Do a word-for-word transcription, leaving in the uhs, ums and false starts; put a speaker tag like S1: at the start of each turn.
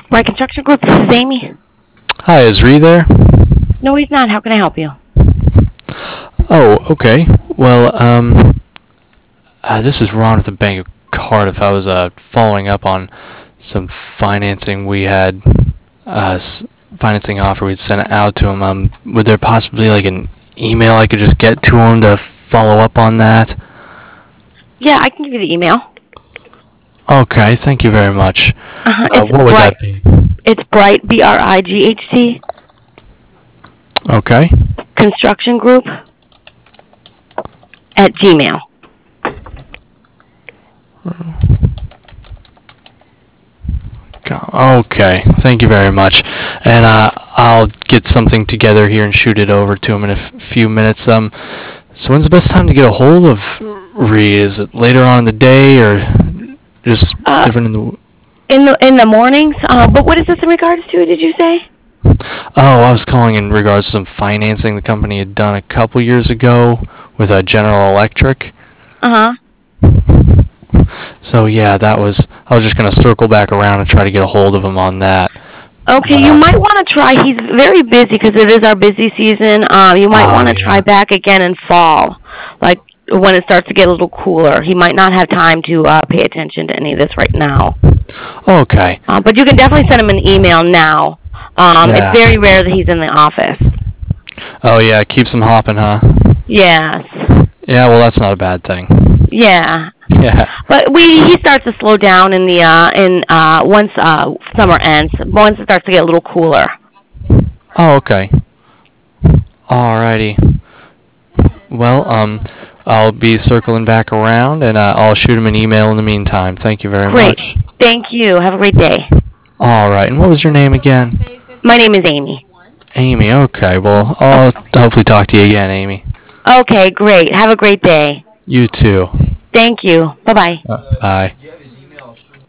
S1: Right Construction Group, this is Amy.
S2: Hi, is Ree there?
S1: No, he's not. How can I help you?
S2: Oh, okay. Well, um, uh, this is Ron at the Bank of Cardiff. I was uh, following up on some financing we had, uh, s- financing offer we'd sent out to him. Um, would there possibly like an email I could just get to him to follow up on that?
S1: Yeah, I can give you the email.
S2: Okay, thank you very much.
S1: Uh-huh.
S2: Uh,
S1: It's
S2: what would
S1: Bright.
S2: that be?
S1: It's Bright, B R I G H T,
S2: Okay.
S1: Construction Group, at Gmail.
S2: Go- Okay, thank you very much. And uh, I'll get something together here and shoot it over to him in a f- few minutes. Um, so when's the best time to get a hold of Ree? Is it later on in the day or just
S1: Uh,
S2: different in the...
S1: In the in the mornings. Uh, but what is this in regards to? Did you say?
S2: Oh, I was calling in regards to some financing the company had done a couple years ago with uh, General Electric.
S1: Uh huh.
S2: So yeah, that was... I was just going to circle back around and try to get a hold of him on that.
S1: Okay,
S2: But,
S1: you
S2: uh,
S1: might want to try. He's very busy because it is our busy season. Uh, you might
S2: Oh,
S1: want to
S2: yeah.
S1: try back again in fall, like when it starts to get a little cooler. He might not have time to uh, pay attention to any of this right now.
S2: Okay.
S1: Uh, but you can definitely send him an email now. Um,
S2: Yeah.
S1: It's very rare that he's in the office.
S2: Oh yeah, it keeps him hopping, huh?
S1: Yes.
S2: Yeah, well that's not a bad thing.
S1: Yeah.
S2: Yeah.
S1: But we he starts to slow down in the uh in uh once uh summer ends. Once it starts to get a little cooler.
S2: Oh, okay. Alrighty. Well, um, I'll be circling back around, and uh, I'll shoot him an email in the meantime. Thank you very
S1: Great.
S2: much.
S1: Thank you. Have a great day.
S2: Alright, and what was your name again?
S1: My name is Amy.
S2: Amy, okay. Well, I'll hopefully talk to you again, Amy.
S1: Okay, great. Have a great day.
S2: You too.
S1: Thank you. Bye-bye.
S2: Uh, bye.